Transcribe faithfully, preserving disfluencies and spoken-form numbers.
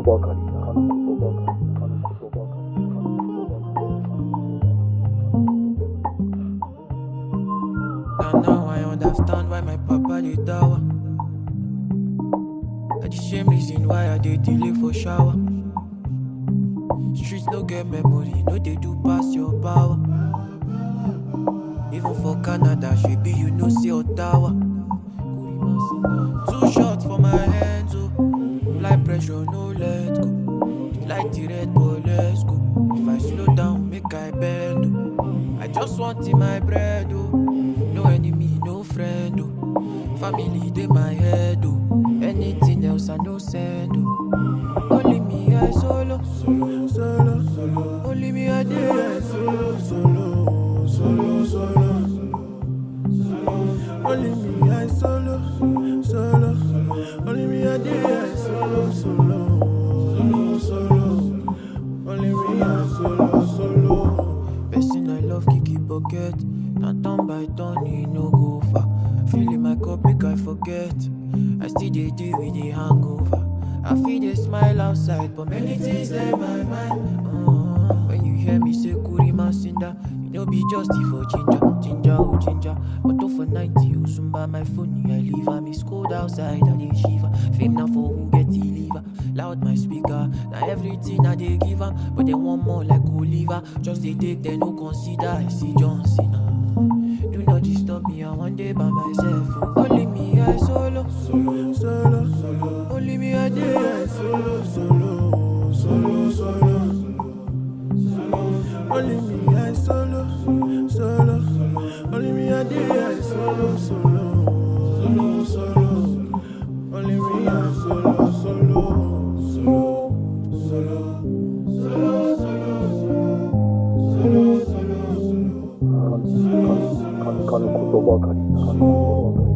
And now I understand why my papa dey tower. I the same reason why I dey delay for shower. Streets no get memory, no they do pass your power. Even for Canada, shebi you know say Ottawa. Too short for my hands, oh. Like pressure, no let go. Like the red bull, let's go. If I slow down, make I bend, oh. I just want in my bread, oh. No enemy, no friend, oh. Family, they my head, oh. Anything else I no send, oh. Only me, I solo, solo, solo, solo. Only me, I did, I solo, solo, solo, solo. Only me, I solo, solo. Only me, I did, I solo, solo, solo, solo. Only me, I solo, solo. Person I love, Kiki Bucket. Now turn by turn, he no go far. Feeling my cup, make I forget. I still dey deal with the hangover. I feel they smile outside, but many things in my mind. Uh, when you hear me say Kurima Sinda, you know be just for ginger, ginger, oh ginger. But for ninety, you soon by my phone, I leave. I miss cold outside, I dey shiver. Fame now for who get the liver. Loud my speaker, now everything I dey give her. But they want more like Oliver. Just they take, they no consider. I see John Cena. Do not disturb me, I one day by myself. Oh. Only me, I solo, solo, solo, solo. Only me, I did, I solo, solo, solo, solo. Only me, I solo, solo. Only me, I did, I solo, solo, solo, solo. Only me, I solo, solo, solo, solo, solo, solo, solo, solo, solo. 彼の言葉かり